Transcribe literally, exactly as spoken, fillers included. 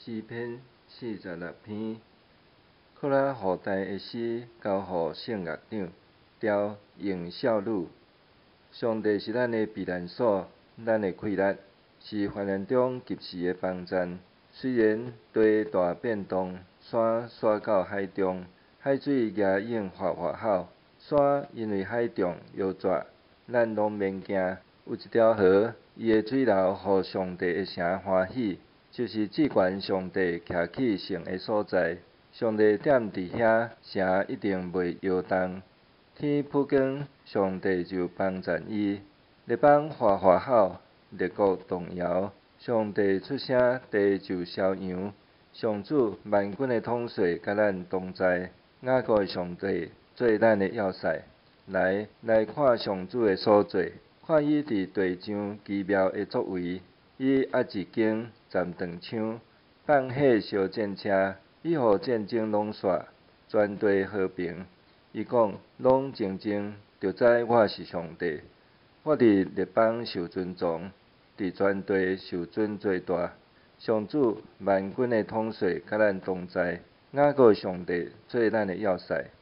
诗篇四十六篇，靠咱后代的诗交予圣乐长，调用少女。上帝是咱的避难所，咱的气力，是患难中及时的帮赞。虽然地大变动，山刷到海中，海水牙涌哗哗吼，山因为海重摇绝，咱拢免惊。有一条河，伊的水流，互上帝的城欢喜，就是至悬上帝徛起圣的所在。上帝踮伫遐，城一定袂摇动。天曝光，上帝就帮赞伊；列邦哗哗吼，列国动摇。上帝出声，地就烧扬。上主万军的统帅，甲咱同在。雅各的上帝做咱的要塞。来，来看上主的所做，看伊伫地上奇妙的作为。伊压一根，斩断枪，放火烧战车，伊互战争拢煞，全地和平。伊讲：拢静静，就知我是上帝。我伫列邦受尊崇，伫全地受尊做大。上主万军的统帅，甲咱同在。雅各的上帝做咱的要塞。